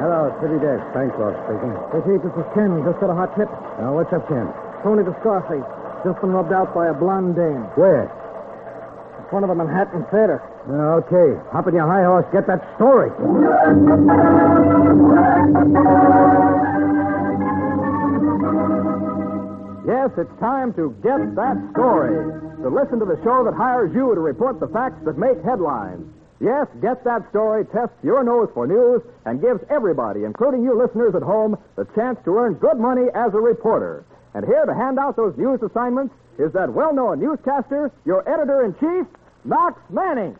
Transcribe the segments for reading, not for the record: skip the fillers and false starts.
Hello, City Desk. Bancroft speaking. Hey, Chief, this is Ken. Just got a hot tip. Now, what's up, Ken? Tony the Scarface. Just been rubbed out by a blonde dame. Where? In front of a Manhattan theater. Okay. Hop in your high horse. Get that story. Yes, it's time to Get That Story. To listen to the show that hires you to report the facts that make headlines. Yes, Get That Story tests your nose for news and gives everybody, including you listeners at home, the chance to earn good money as a reporter. And here to hand out those news assignments is that well-known newscaster, your editor-in-chief, Knox Manning.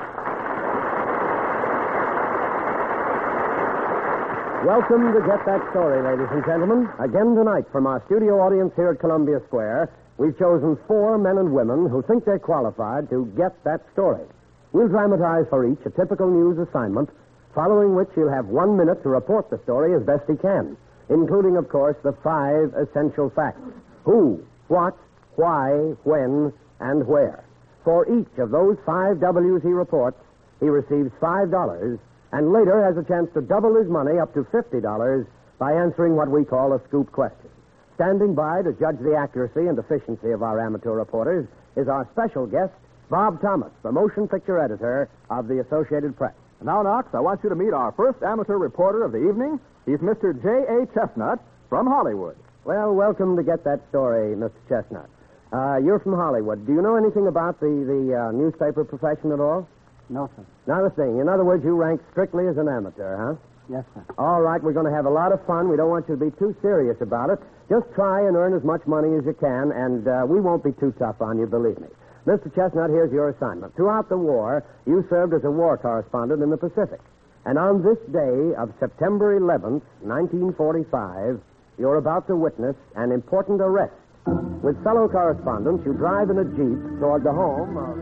Welcome to Get That Story, ladies and gentlemen. Again tonight, from our studio audience here at Columbia Square, we've chosen 4 men and women who think they're qualified to get that story. We'll dramatize for each a typical news assignment, following which he'll have 1 minute to report the story as best he can, including, of course, the 5 essential facts. Who, what, why, when, and where. For each of those 5 W's he reports, he receives $5 and later has a chance to double his money up to $50 by answering what we call a scoop question. Standing by to judge the accuracy and efficiency of our amateur reporters is our special guest, Bob Thomas, the motion picture editor of the Associated Press. And now, Knox, I want you to meet our first amateur reporter of the evening. He's Mr. J.A. Chestnut from Hollywood. Well, welcome to Get That Story, Mr. Chestnut. You're from Hollywood. Do you know anything about the newspaper profession at all? No, sir. Not a thing. In other words, you rank strictly as an amateur, huh? Yes, sir. All right, we're going to have a lot of fun. We don't want you to be too serious about it. Just try and earn as much money as you can, and we won't be too tough on you, believe me. Mr. Chestnut, here's your assignment. Throughout the war, you served as a war correspondent in the Pacific. And on this day of September 11th, 1945, you're about to witness an important arrest. With fellow correspondents, you drive in a Jeep toward the home of...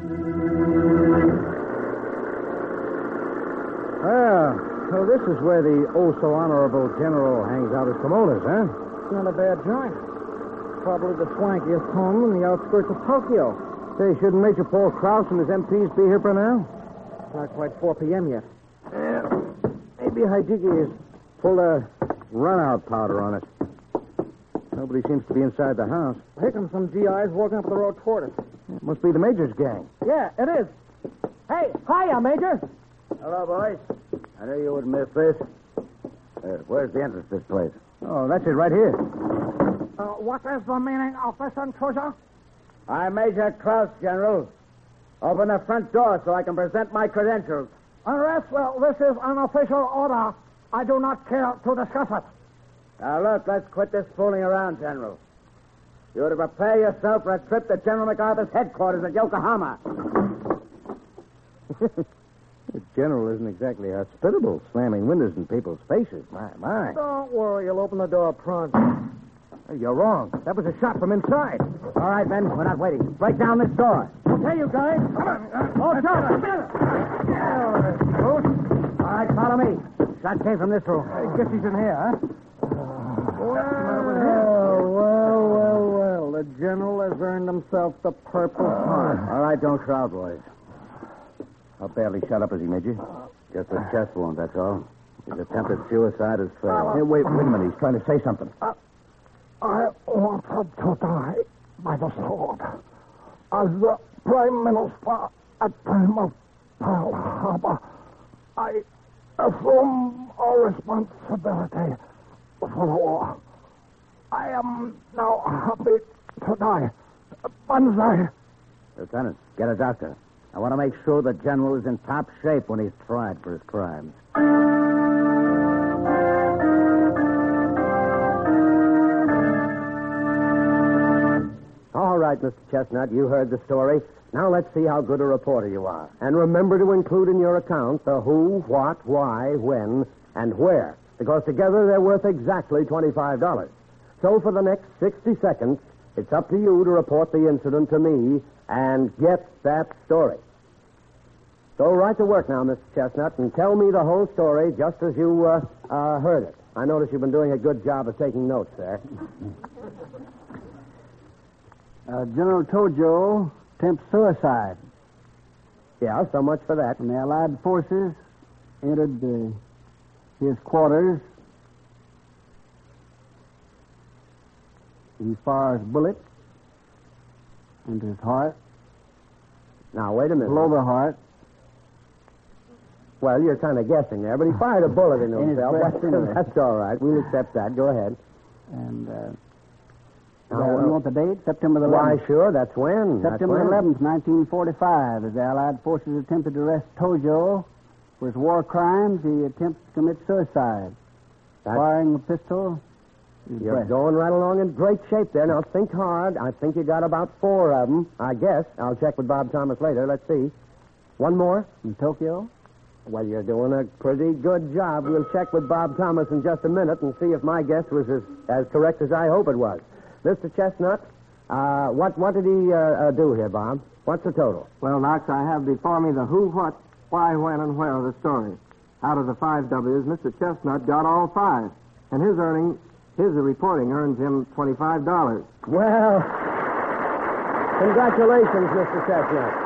Well, so this is where the oh-so-honorable general hangs out his kimonos, huh? It's not a bad joint. Probably the swankiest home in the outskirts of Tokyo. Say, shouldn't Major Paul Krause and his MPs be here by now? It's not quite 4 p.m. yet. Maybe Hideki has pulled a run-out powder on it. Nobody seems to be inside the house. Here come some GIs walking up the road toward us. It must be the Major's gang. Yeah, it is. Hey, hiya, Major. Hello, boys. I knew you wouldn't miss this. Where's the entrance to this place? Oh, that's it right here. What is the meaning of this intrusion? I'm Major Krause, General. Open the front door so I can present my credentials. Arrest? Well, this is an official order. I do not care to discuss it. Now, look, let's quit this fooling around, General. You ought to prepare yourself for a trip to General MacArthur's headquarters at Yokohama. The general isn't exactly hospitable, slamming windows in people's faces. My. Don't worry, you'll open the door pronto. You're wrong. That was a shot from inside. All right, men, we're not waiting. Break down this door. Okay, you guys. Come on. Oh, jump. All right, follow me. Shot came from this room. I guess he's in here, huh? Well. The general has earned himself the Purple Heart. All right, don't crowd, boys. How badly shot up is he, Major? Just a chest wound, that's all. His attempted suicide is failed. Hey, wait a minute. He's trying to say something. I wanted to die by the sword. As the Prime Minister at time of Pearl Harbor, I assume a responsibility for the war. I am now happy to die. Banzai. Lieutenant, get a doctor. I want to make sure the general is in top shape when he's tried for his crimes. All right, Mr. Chestnut, you heard the story. Now let's see how good a reporter you are. And remember to include in your account the who, what, why, when, and where. Because together they're worth exactly $25. So for the next 60 seconds, it's up to you to report the incident to me and get that story. Go right to work now, Mr. Chestnut, and tell me the whole story just as you heard it. I notice you've been doing a good job of taking notes there. General Tojo attempts suicide. Yeah, so much for that. And the Allied forces entered his quarters. He fires a bullet into his heart, Now, wait a minute. below the heart. Well, you're kind of guessing there, but he fired a bullet into In his himself. breast, anyway. That's all right. We'll accept that. Go ahead. And, Now, you want the date? September the 11th. Why, sure. That's when. September That's when. 11th, 1945, as the Allied forces attempted to arrest Tojo for his war crimes, he attempted to commit suicide. That's- Firing a pistol. his You're breast. going right along in great shape there. Now, think hard. I think you got about 4 of them, I guess. I'll check with Bob Thomas later. Let's see. One more? In Tokyo? Well, you're doing a pretty good job. We'll check with Bob Thomas in just a minute and see if my guess was as correct as I hope it was. Mr. Chestnut, what did he do here, Bob? What's the total? Well, Knox, I have before me the who, what, why, when, and where of the story. Out of the 5 W's, Mr. Chestnut got all 5. And his reporting earns him $25. Well, congratulations, Mr. Chestnut.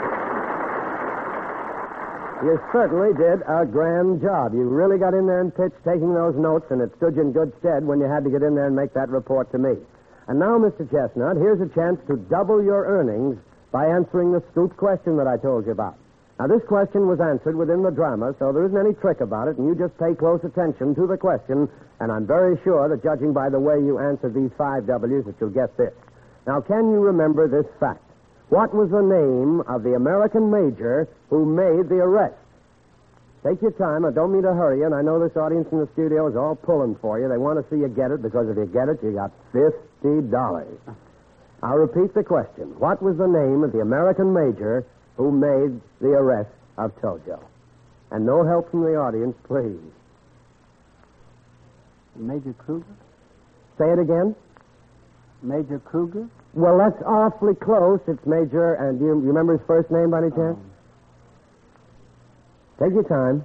You certainly did a grand job. You really got in there and pitched taking those notes, and it stood you in good stead when you had to get in there and make that report to me. And now, Mr. Chestnut, here's a chance to double your earnings by answering the scoop question that I told you about. Now, this question was answered within the drama, so there isn't any trick about it, and you just pay close attention to the question, and I'm very sure that judging by the way you answered these 5 W's that you'll get this. Now, can you remember this fact? What was the name of the American major who made the arrest? Take your time. I don't mean to hurry you, and I know this audience in the studio is all pulling for you. They want to see you get it, because if you get it, you got $50. I'll repeat the question. What was the name of the American major who made the arrest of Tojo? And no help from the audience, please. Major Kruger? Say it again. Major Kruger? Well, that's awfully close. It's Major, and you remember his first name by any chance? Take your time.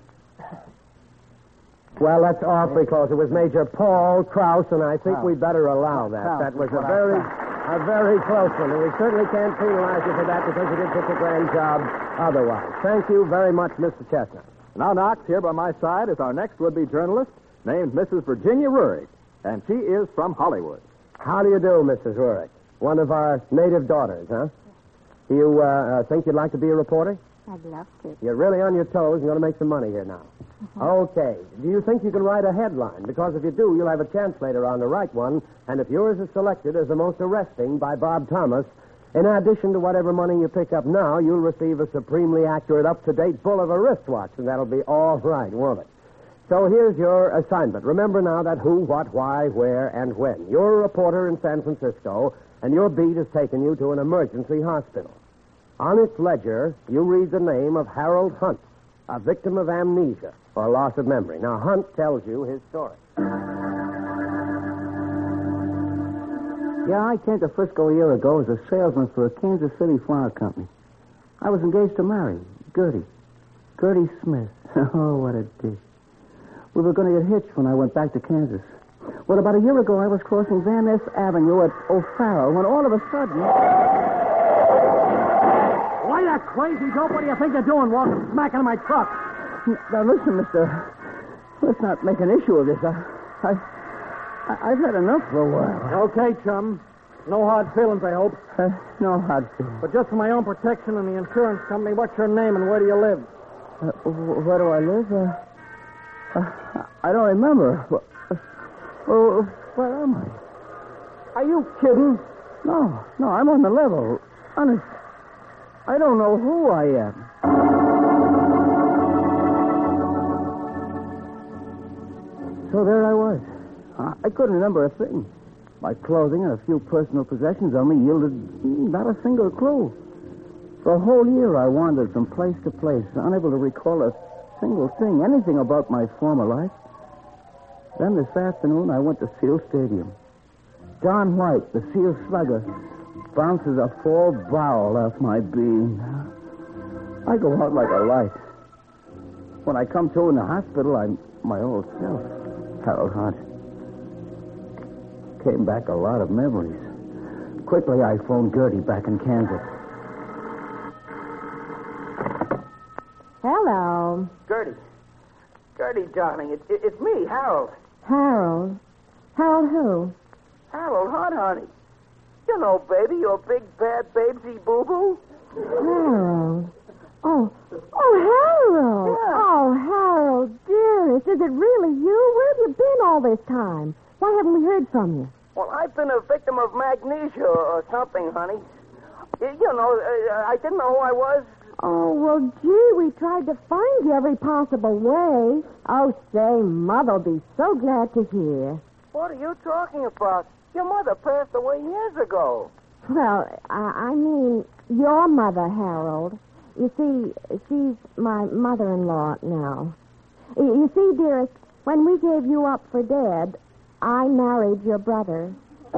Well, that's awfully close. It was Major Paul Krause, and I think we'd better allow that. Krause That was is what a very close one, and we certainly can't penalize you for that because you did such a grand job otherwise. Thank you very much, Mr. Chestnut. Now, Knox, here by my side is our next would-be journalist named Mrs. Virginia Rurik, and she is from Hollywood. How do you do, Mrs. Rurik? One of our native daughters, huh? Do you think you'd like to be a reporter? I'd love to. You're really on your toes. You're going to make some money here now. Okay. Do you think you can write a headline? Because if you do, you'll have a chance later on to write one. And if yours is selected as the most arresting by Bob Thomas, in addition to whatever money you pick up now, you'll receive a supremely accurate, up-to-date bull of a wristwatch. And that'll be all right, won't it? So here's your assignment. Remember now that who, what, why, where, and when. You're a reporter in San Francisco, and your beat has taken you to an emergency hospital. On its ledger, you read the name of Harold Hunt, a victim of amnesia or loss of memory. Now, Hunt tells you his story. Yeah, I came to Frisco a year ago as a salesman for a Kansas City flower company. I was engaged to marry Gertie Smith. Oh, what a dish. We were going to get hitched when I went back to Kansas. Well, about a year ago, I was crossing Van Ness Avenue at O'Farrell when all of a sudden... Why, you crazy dope? What do you think you're doing, walking smack into my truck? Now, listen, mister. Let's not make an issue of this. I've had enough for a while. Okay, chum. No hard feelings, I hope. No hard feelings. But just for my own protection and the insurance company, what's your name and where do you live? Where do I live? I don't remember. Where am I? Are you kidding? No, I'm on the level. Honest. I don't know who I am. So there I was. I couldn't remember a thing. My clothing and a few personal possessions on me yielded not a single clue. For a whole year I wandered from place to place, unable to recall a single thing, anything about my former life. Then this afternoon I went to Seal Stadium. Don White, the Seal slugger, bounces a full barrel off my beam. I go out like a light. When I come to in the hospital, I'm my old self, Harold Hunt. Came back a lot of memories. Quickly, I phoned Gertie back in Kansas. Hello. Gertie, Gertie, darling, it's me, Harold. Harold? Harold who? Harold Hunt, honey. You know, baby, your big, bad babesy boo-boo. Harold. Oh, Harold. Yeah. Oh, Harold, dearest, is it really you? Where have you been all this time? Why haven't we heard from you? Well, I've been a victim of magnesia or something, honey. You know, I didn't know who I was. Oh, well, gee, we tried to find you every possible way. Oh, say, Mother'll be so glad to hear. What are you talking about? Your mother passed away years ago. Well, I mean, your mother, Harold. You see, she's my mother-in-law now. You see, dearest, when we gave you up for dead, I married your brother.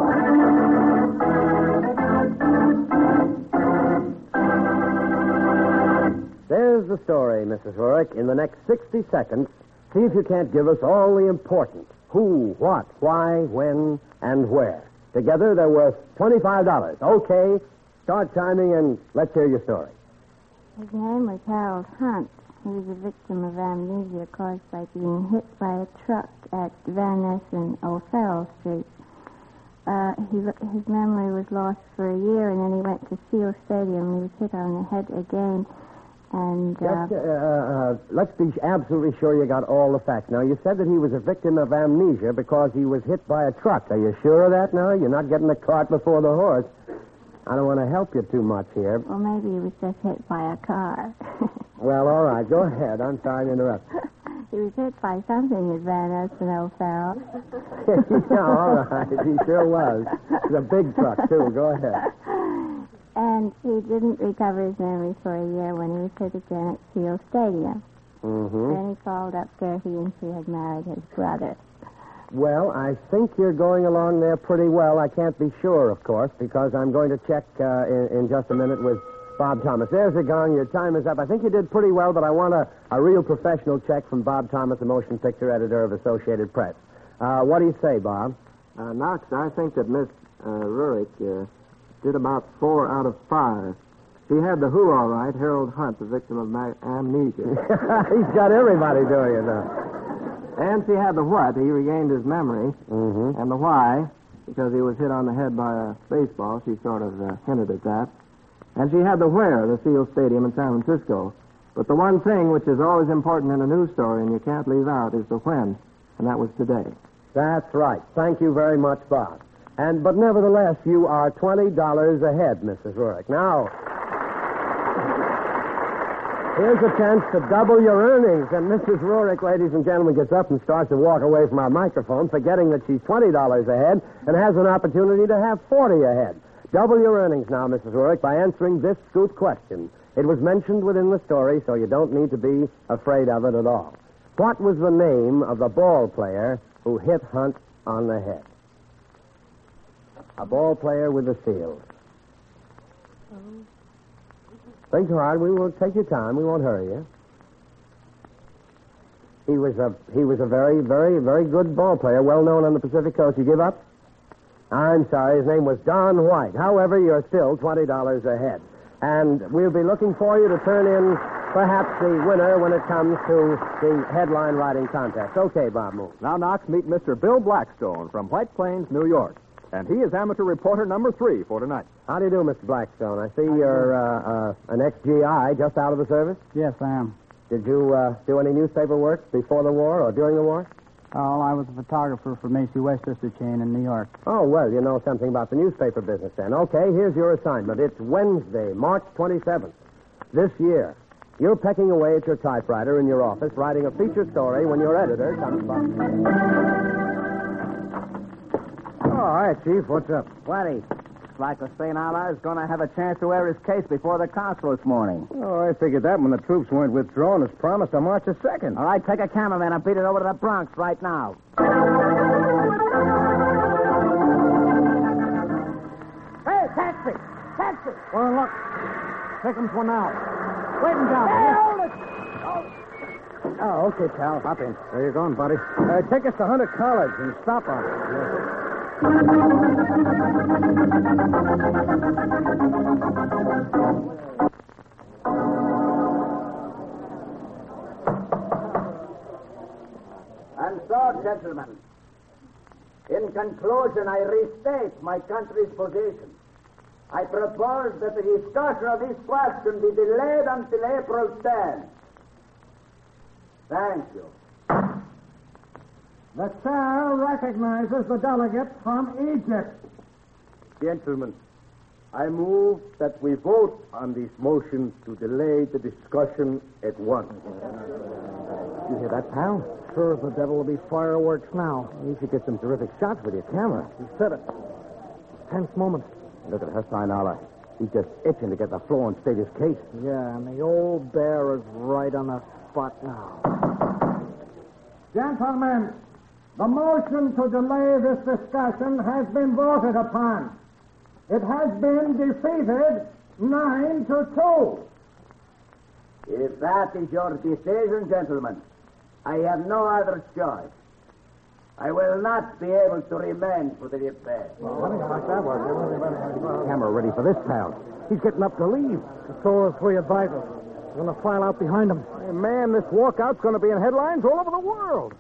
There's the story, Mrs. Rurick. In the next 60 seconds, see if you can't give us all the important who, what, why, when, and where. Together, they're worth $25. Okay, start timing and let's hear your story. His name was Harold Hunt. He was a victim of amnesia caused by being hit by a truck at Van Ness and O'Farrell Street. His memory was lost for a year, and then he went to Seal Stadium. He was hit on the head again. And let's be absolutely sure you got all the facts. Now, you said that he was a victim of amnesia because he was hit by a truck. Are you sure of that now? You're not getting the cart before the horse. I don't want to help you too much here. Well, maybe he was just hit by a car. Well, all right. Go ahead. I'm sorry to interrupt. He was hit by something at Van Ness and O'Farrell. Yeah, all right. He sure was. It was a big truck, too. Go ahead. And he didn't recover his memory for a year when he was hit again at Seal Stadium. Mm-hmm. Then he called up where he and she had married his brother. Well, I think you're going along there pretty well. I can't be sure, of course, because I'm going to check in just a minute with Bob Thomas. There's the gong. Your time is up. I think you did pretty well, but I want a real professional check from Bob Thomas, the motion picture editor of Associated Press. What do you say, Bob? Knox, I think that Miss Rurick did about 4 out of 5. She had the who all right, Harold Hunt, the victim of amnesia. He's got everybody doing it now. And she had the what, he regained his memory. Mm-hmm. And the why, because he was hit on the head by a baseball. She sort of hinted at that. And she had the where, the Seal Stadium in San Francisco. But the one thing which is always important in a news story and you can't leave out is the when, and that was today. That's right. Thank you very much, Bob. But nevertheless, you are $20 ahead, Mrs. Rurick. Now, here's a chance to double your earnings. And Mrs. Rurick, ladies and gentlemen, gets up and starts to walk away from our microphone, forgetting that she's $20 ahead and has an opportunity to have 40 ahead. Double your earnings now, Mrs. Rurick, by answering this scoop question. It was mentioned within the story, so you don't need to be afraid of it at all. What was the name of the ball player who hit Hunt on the head? A ball player with the Seals. Think hard. We will take your time. We won't hurry you. He was a very, very, very good ball player, well known on the Pacific Coast. You give up? I'm sorry. His name was Don White. However, you're still $20 ahead. And we'll be looking for you to turn in perhaps the winner when it comes to the headline writing contest. Okay, Bob Moon. Now, Knox, meet Mr. Bill Blackstone from White Plains, New York. And he is amateur reporter number 3 for tonight. How do you do, Mr. Blackstone? I see you're an ex-GI just out of the service. Yes, I am. Did you do any newspaper work before the war or during the war? Oh, I was a photographer for Macy Westchester chain in New York. Oh, well, you know something about the newspaper business then. Okay, here's your assignment. It's Wednesday, March 27th. This year, you're pecking away at your typewriter in your office, writing a feature story when your editor comes by. Oh, all right, Chief. What's up? Plenty. Looks like Hussein Allah is going to have a chance to air his case before the consul this morning. Oh, I figured that when the troops weren't withdrawn as promised on March the 2nd. All right, take a cameraman and beat it over to the Bronx right now. Hey, taxi! Taxi! Well, look. Take them to an hour. Waiting down Hey, there. hold it! Oh, okay, pal. Hop in. Where you going, buddy? Take us to Hunter College and stop on it. gentlemen, in conclusion, I restate my country's position. I propose that the discussion of this question be delayed until April 10th. Thank you. The chair recognizes the delegate from Egypt. Gentlemen, I move that we vote on this motion to delay the discussion at once. You hear that, pal? Sure as the devil will be fireworks now. You should get some terrific shots with your camera. You said it. Tense moment. Look at Hassan Allah. He's just itching to get the floor and state his case. Yeah, and the old bear is right on the spot now. Gentlemen, the motion to delay this discussion has been voted upon. It has been defeated 9-2. If that is your decision, gentlemen, I have no other choice. I will not be able to remain for the debate. Camera ready for this, pal. He's getting up to leave. So are three advisors. We're going to file out behind him. Hey, man, this walkout's going to be in headlines all over the world.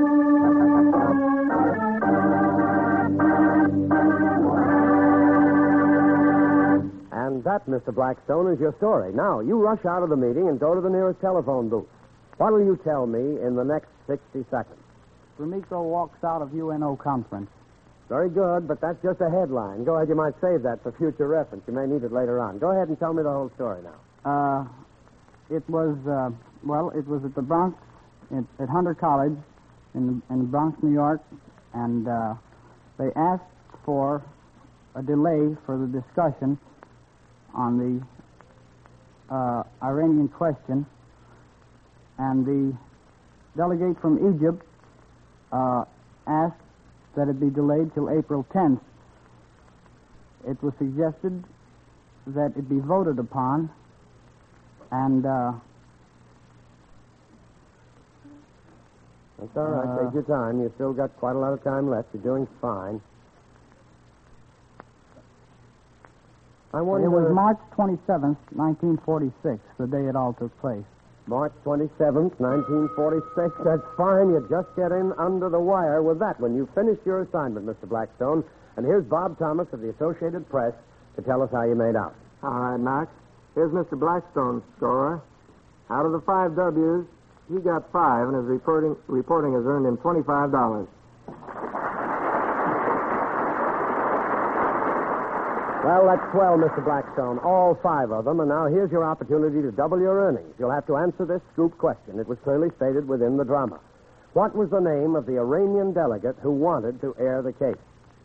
And that, Mr. Blackstone, is your story. Now, you rush out of the meeting and go to the nearest telephone booth. What'll you tell me in the next 60 seconds? Gromyko walks out of UNO conference. Very good, but that's just a headline. Go ahead, you might save that for future reference. You may need it later on. Go ahead and tell me the whole story now. It was at the Bronx, at Hunter College in Bronx, New York, and they asked for a delay for the discussion on the Iranian question, and the delegate from Egypt asked that it be delayed till April 10th. It was suggested that it be voted upon, and that's all right. Take your time. You've still got quite a lot of time left. You're doing fine. I wonder... It was March 27th, 1946, the day it all took place. March 27th, 1946. That's fine. You just get in under the wire with that when you finish your assignment, Mr. Blackstone. And here's Bob Thomas of the Associated Press to tell us how you made out. All right, Knox. Here's Mr. Blackstone's scorer. Out of the 5 W's, he got 5, and his reporting has earned him $25. Well, that's swell, Mr. Blackstone. All 5 of them. And now here's your opportunity to double your earnings. You'll have to answer this scoop question. It was clearly stated within the drama. What was the name of the Iranian delegate who wanted to air the case?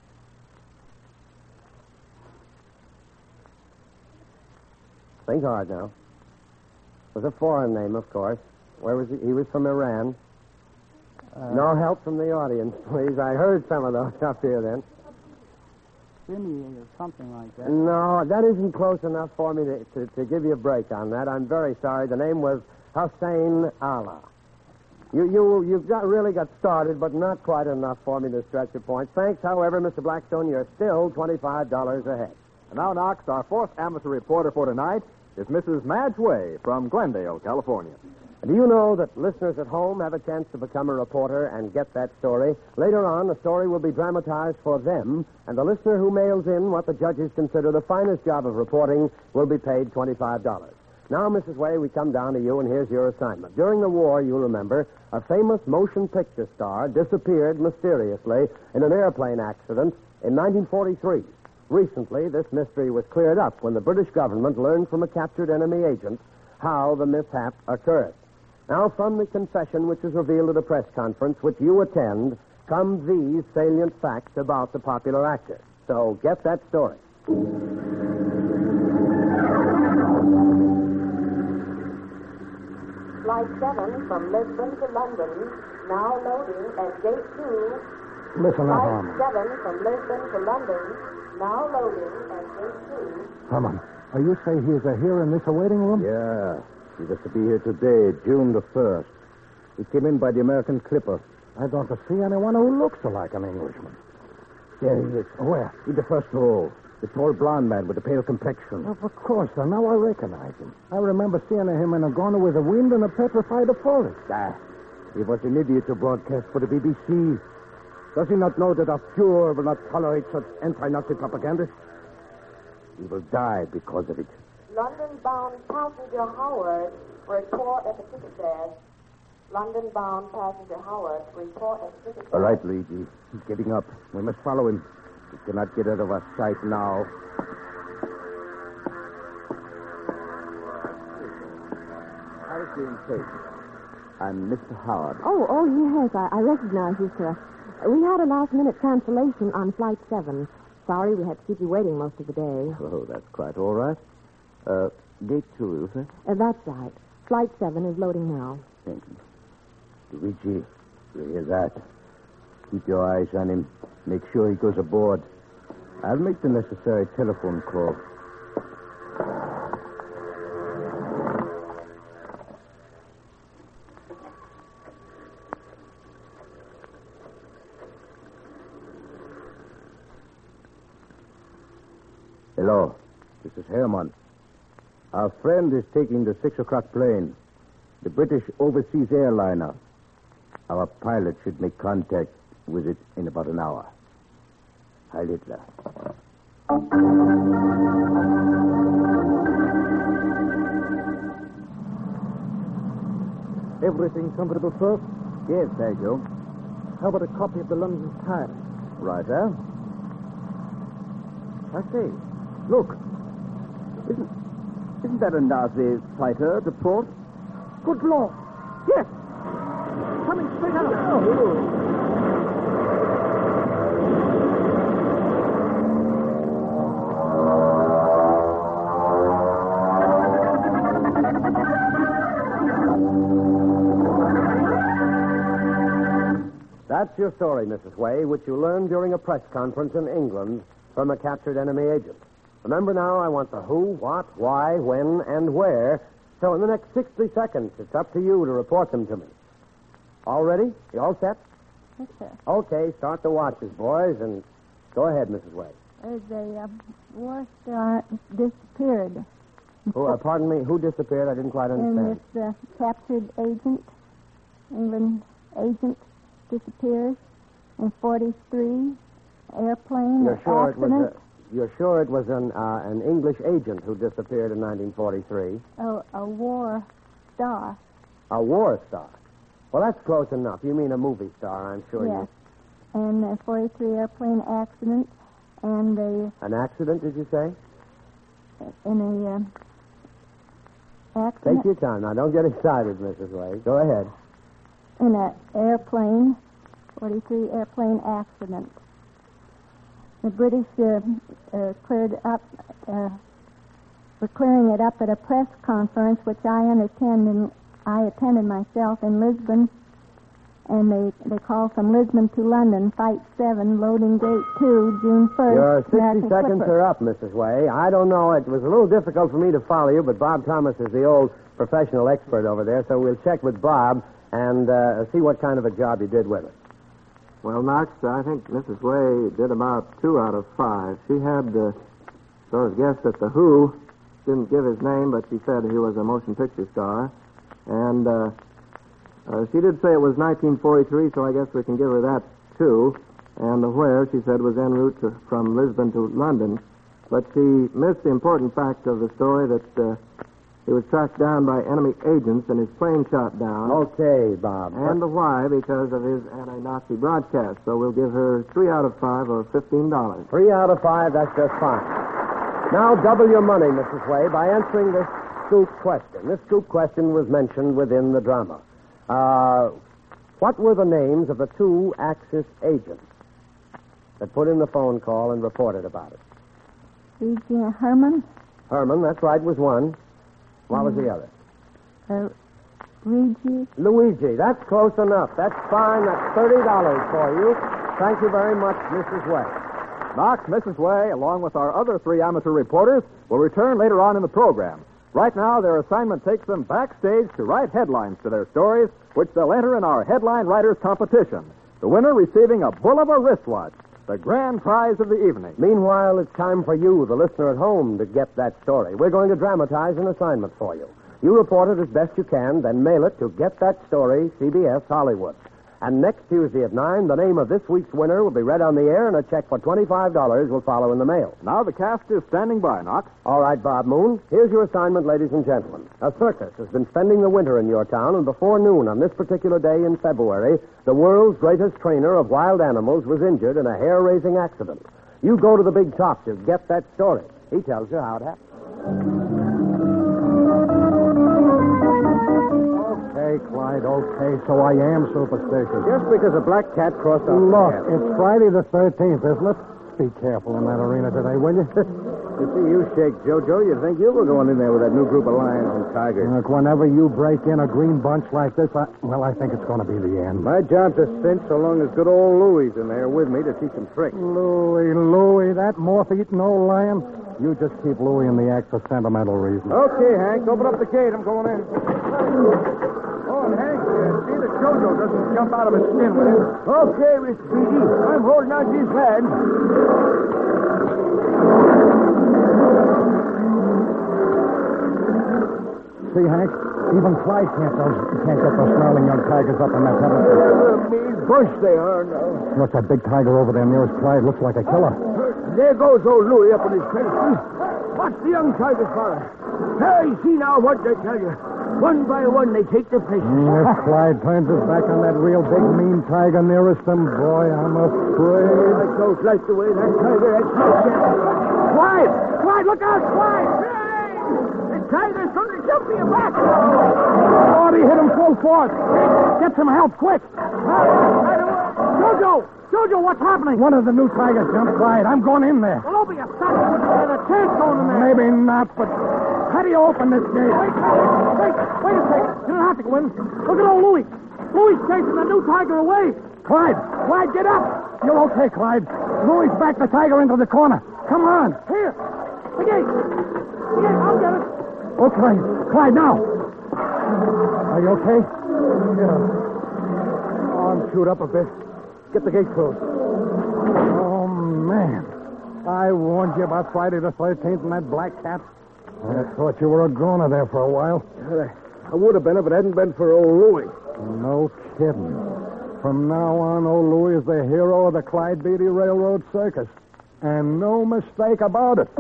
Think hard now. It was a foreign name, of course. Where was he? He was from Iran. No help from the audience, please. I heard some of those up here then. Jimmy or something like that. No, that isn't close enough for me to give you a break on that. I'm very sorry. The name was Hussein Allah. You've really got started, but not quite enough for me to stretch your point. Thanks, however, Mr. Blackstone, you're still $25 ahead. And now, Knox, our 4th amateur reporter for tonight is Mrs. Madge Way from Glendale, California. Do you know that listeners at home have a chance to become a reporter and get that story? Later on, the story will be dramatized for them, and the listener who mails in what the judges consider the finest job of reporting will be paid $25. Now, Mrs. Way, we come down to you, and here's your assignment. During the war, you remember, a famous motion picture star disappeared mysteriously in an airplane accident in 1943. Recently, this mystery was cleared up when the British government learned from a captured enemy agent how the mishap occurred. Now, from the confession which is revealed at a press conference which you attend, come these salient facts about the popular actor. So get that story. Flight 7 from Lisbon to London, now loading at Gate 2. Listen up, Flight Harmon. 7 from Lisbon to London, now loading at Gate 2. Harmon, are you saying he's here in this awaiting room? Yeah. He was to be here today, June the 1st. He came in by the American Clipper. I don't see anyone who looks like an Englishman. There he is. Where? In the first row. The tall blonde man with the pale complexion. Of course, sir. Now I recognize him. I remember seeing him in a Gone with the Wind and a Petrified of Forest. Ah, He was an idiot to broadcast for the BBC. Does he not know that our Fuhrer will not tolerate such anti-Nazi propaganda? He will die because of it. London-bound passenger Howard, report at the ticket desk. London-bound passenger Howard, report at the ticket desk. All right, Luigi. He's getting up. We must follow him. He cannot get out of our sight now. How's being taken? I'm Mr. Howard. Oh, yes, I recognize you, sir. We had a last-minute cancellation on Flight 7. Sorry we had to keep you waiting most of the day. Oh, that's quite all right. Gate 2, you say? That's right. Flight 7 is loading now. Thank you. Luigi, you hear that? Keep your eyes on him. Make sure he goes aboard. I'll make the necessary telephone call. Hello, this is Herman. Our friend is taking the 6 o'clock plane, the British Overseas Airliner. Our pilot should make contact with it in about an hour. Heil Hitler. Everything comfortable, sir? Yes, thank you. How about a copy of the London Times? Right, sir. I say, look. Isn't that a Nazi fighter to port? Good Lord. Yes. Coming straight out. That's your story, Mrs. Way, which you learned during a press conference in England from a captured enemy agent. Remember now, I want the who, what, why, when, and where. So in the next 60 seconds, it's up to you to report them to me. All ready? You all set? Yes, sir. Okay, start the watches, boys, and go ahead, Mrs. Way. There's a war star disappeared. Pardon me, who disappeared? I didn't quite understand. And this captured agent, England agent, disappears in 43 airplane accident. You're sure it was an English agent who disappeared in 1943? Oh, a war star. A war star? Well, that's close enough. You mean a movie star, I'm sure. Yes. And a 43 airplane accident, and An accident, did you say? accident. Take your time. Now, don't get excited, Mrs. Way. Go ahead. In an airplane, 43 airplane accident. The British cleared up, were clearing it up at a press conference, which I attended myself in Lisbon, and they called from Lisbon to London, Flight 7, loading gate 2, June 1st. Your 60 American seconds Clipper. are up, Mrs. Way. I don't know. It was a little difficult for me to follow you, but Bob Thomas is the old professional expert over there, so we'll check with Bob and see what kind of a job you did with it. Well, Knox, I think Mrs. Way did about 2 out of 5. She had sort of guessed that the Who didn't give his name, but she said he was a motion picture star. And she did say it was 1943, so I guess we can give her that, too. And the where, she said, was en route from Lisbon to London. But she missed the important fact of the story that he was tracked down by enemy agents and his plane shot down. Okay, Bob. And the why, because of his anti-Nazi broadcast. So we'll give her 3 out of 5 or $15. 3 out of 5, that's just fine. Now double your money, Mrs. Way, by answering this scoop question. This scoop question was mentioned within the drama. What were the names of the 2 Axis agents that put in the phone call and reported about it? Regina Herman. Herman, that's right, was one. What was the other? Luigi, that's close enough. That's fine. That's $30 for you. Thank you very much, Mrs. Way. Knox, Mrs. Way, along with our other 3 amateur reporters, will return later on in the program. Right now, their assignment takes them backstage to write headlines to their stories, which they'll enter in our Headline Writers Competition. The winner receiving a Bulova wristwatch, the grand prize of the evening. Meanwhile, it's time for you, the listener at home, to get that story. We're going to dramatize an assignment for you. You report it as best you can, then mail it to Get That Story, CBS Hollywood. And next Tuesday at 9, the name of this week's winner will be read on the air, and a check for $25 will follow in the mail. Now the cast is standing by, Knox. All right, Bob Moon. Here's your assignment, ladies and gentlemen. A circus has been spending the winter in your town, and before noon on this particular day in February, the world's greatest trainer of wild animals was injured in a hair-raising accident. You go to the big top to Get That Story. He tells you how it happened. Okay, Clyde, okay, so I am superstitious. Just because a black cat crossed our Look, path. it's Friday the 13th, isn't it? Be careful in that arena today, will you? To see you shake, Jojo, you'd think you were going in there with that new group of lions and tigers. Look, whenever you break in a green bunch like this, I think it's going to be the end. My job's a cinch so long as good old Louie's in there with me to teach him tricks. Louie, that moth-eating old lion. You just keep Louie in the act for sentimental reasons. Okay, Hank, open up the gate. I'm going in. Oh, and Hank, see that Jojo doesn't jump out of his skin, will you? Okay, Miss Speedy. I'm holding on to his hand. See, Hank, even Clyde can't get those snarling young tigers up in that pedestal. Mean bunch they are now. Look, that big tiger over there nearest Clyde looks like a killer. There goes old Louie up in his pedestal. Watch the young tigers follow. Hey, see now what they tell you. One by one, they take their places. If Clyde turns his back on that real big, mean tiger nearest him, boy, I'm afraid. I don't like the way that tiger acts. Clyde! Clyde, look out, Clyde! The tiger's going to jump me back. Oh, he hit him full force. Get some help, quick. Jojo, what's happening? One of the new tigers jumped Clyde. I'm going in there. Well, don't be a sucker. There's a chance going in there. Maybe not, but how do you open this gate? Wait a second. You don't have to go in. Look at old Louie. Louie's chasing the new tiger away. Clyde, get up. You're okay, Clyde. Louie's backed the tiger into the corner. Come on. Here. The gate. I'll get it. Okay. Clyde, now. Are you okay? Yeah. Oh, I'm chewed up a bit. Get the gate closed. Oh, man. I warned you about Friday the 13th and that black cat. I thought you were a goner there for a while. I would have been if it hadn't been for old Louie. No kidding. From now on, old Louie is the hero of the Clyde Beatty Railroad Circus. And no mistake about it.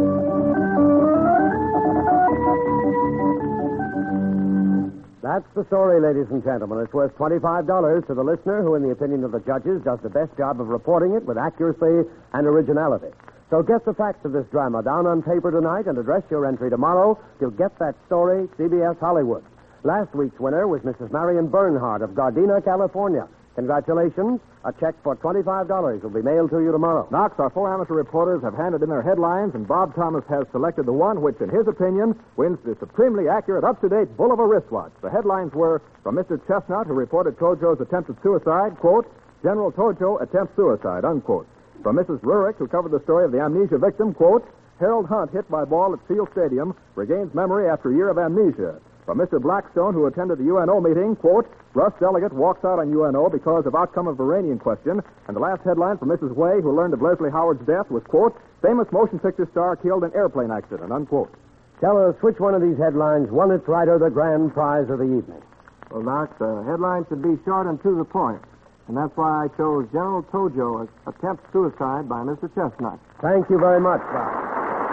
That's the story, ladies and gentlemen. It's worth $25 to the listener who, in the opinion of the judges, does the best job of reporting it with accuracy and originality. So get the facts of this drama down on paper tonight and address your entry tomorrow to Get That Story, CBS Hollywood. Last week's winner was Mrs. Marion Bernhardt of Gardena, California. Congratulations. A check for $25 will be mailed to you tomorrow. Knox, our full amateur reporters have handed in their headlines, and Bob Thomas has selected the one which, in his opinion, wins the supremely accurate, up-to-date Bulliver wristwatch. The headlines were from Mr. Chestnut, who reported Tojo's attempted suicide, quote, General Tojo attempts suicide, unquote. From Mrs. Rurik, who covered the story of the amnesia victim, quote, Harold Hunt, hit by ball at Seal Stadium, regains memory after a year of amnesia. From Mr. Blackstone, who attended the UNO meeting, quote, Russ Delegate walks out on UNO because of outcome of Iranian question. And the last headline from Mrs. Way, who learned of Leslie Howard's death, was, quote, famous motion picture star killed in airplane accident, unquote. Tell us which one of these headlines won its writer the grand prize of the evening. Well, Knox, the headline should be short and to the point. And that's why I chose General Tojo attempts suicide by Mr. Chestnut. Thank you very much, Bob.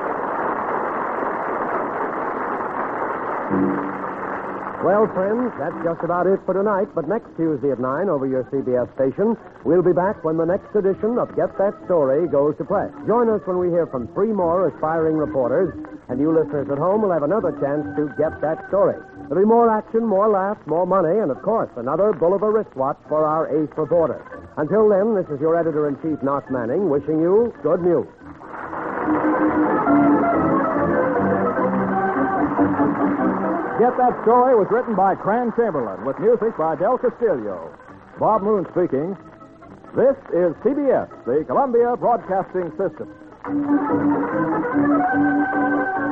Well, friends, that's just about it for tonight. But next Tuesday at 9 over your CBS station, we'll be back when the next edition of Get That Story goes to press. Join us when we hear from 3 more aspiring reporters, and you listeners at home will have another chance to get that story. There'll be more action, more laughs, more money, and, of course, another Bulliver wristwatch for our ace reporter. Until then, this is your editor-in-chief, Knox Manning, wishing you good news. Get That Story was written by Cran Chamberlain with music by Del Castillo. Bob Moon speaking. This is CBS, the Columbia Broadcasting System.